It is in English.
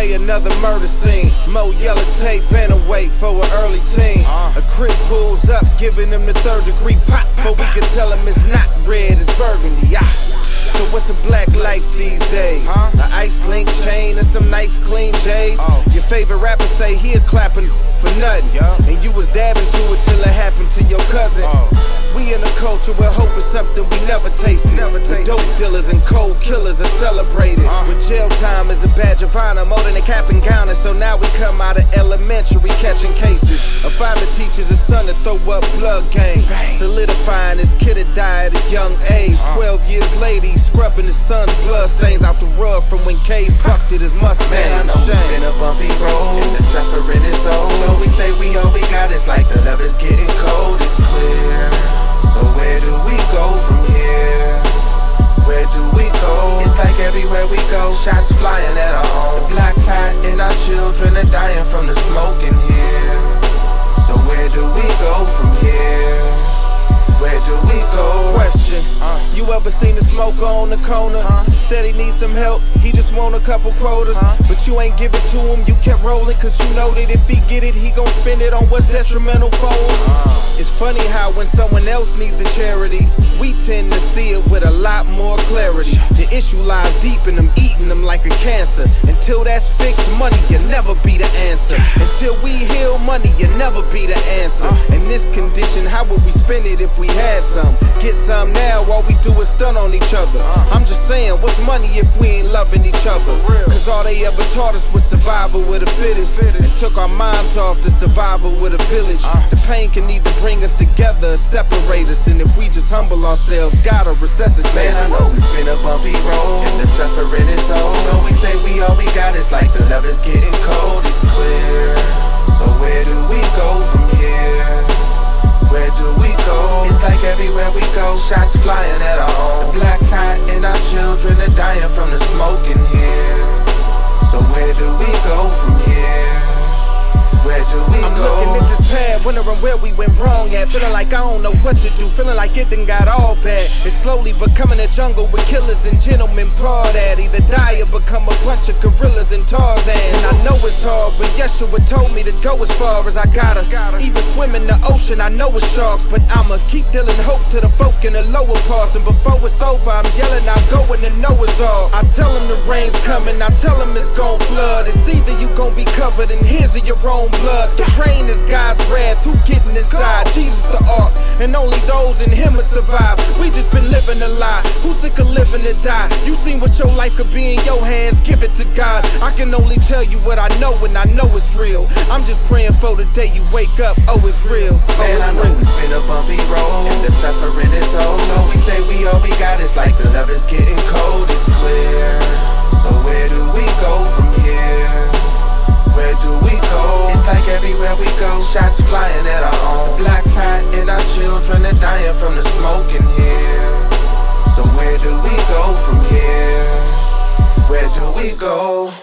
day, another murder scene. More yellow tape and a wait for an early teen. A crib pulls up, giving him the third-degree pop, but we can tell him it's not red, it's burgundy. So what's a black life these days? An ice link chain and some nice clean J's. Your favorite rapper say he a clapping for nothing, and you was dabbing to it till it happened to your cousin. We in a culture where hope is something we never tasted. The dope dealers and cold killers are celebrated. With jail time as a badge of honor, more than a cap and gown. So now we come out of elementary catching cases. A father teaches his son to throw up blood game, solidifying his kid to die at a young age. 12 years later, he's scrubbing his son's blood stains off the rug from when K's bucked at his Mustang. Man, I know it's been a bumpy road, and the suffering is old. Though we say we all we got, it's like the love is getting cold, it's clear. So where do we go from here? Where do we go? It's like everywhere we go, shots flying at our home. The block's hot and our children are dying from the smoke in here. So where do we go from here? Where do we go? Question, you ever seen the smoker on the corner? Said he needs some help, he just want a couple quotas. But you ain't give it to him, you kept rolling, cause you know that if he get it, he gon' spend it on what's detrimental for him. It's funny how when someone else needs the charity, we tend to see it with a lot more clarity. The issue lies deep in them, eating them like a cancer. Until that's fixed, money can never be the answer. Until we heal, money can never be the answer. In this condition, how would we spend it if we had some? Get some now, all we do is stun on each other. I'm just saying, what's money if we ain't loving each other? Cause all they ever taught us was survival with the fittest, and took our minds off the survival with a village. The pain can either bring us together or separate us, and if we just humble ourselves, gotta resuscitate. Man, I know it's been a bumpy road, and the suffering is old. Though we say we all we got, it's like the love is getting cold, it's clear. So where do we go from here? Where do we go? It's like everywhere we go, shots flying at our home. The block's hot and our children are dying from the smoke in here. So where do we go from here? Where do we go? I'm looking at this pad, wondering where we went wrong at. Feeling like I don't know what to do, feeling like it done got all bad. It's slowly becoming a jungle with killers and gentlemen pawed at. Either die or become a bunch of gorillas and Tarzan. And I know it's hard, but Yeshua told me to go as far as I gotta. Even swim in the ocean, I know it's sharks, but I'ma keep dealing hope to the folk in the lower parts. And before it's over, I'm yelling out, go in the Noah's Ark. I tell them the rain's coming, I tell them it's gon' flood. It's either you gon' be covered in his or your own blood. The rain is God's wrath, who getting inside? Jesus the ark, and only those in him will survive. We just been living a lie, who's sick of living to die? You seen what your life could be in your hands, give it to God. I can only tell you what I know, and I know it's real. I'm just praying for the day you wake up, oh it's real. Man, I know it's been a bumpy road, and the suffering is old. Though we say we all we got, it's like the love is getting cold, it's clear. So where do we go from here? Where do we go? It's like everywhere we go, shots flying at our home. The block's hot and our children are dying from the smoke in here. So where do we go from here? Where do we go?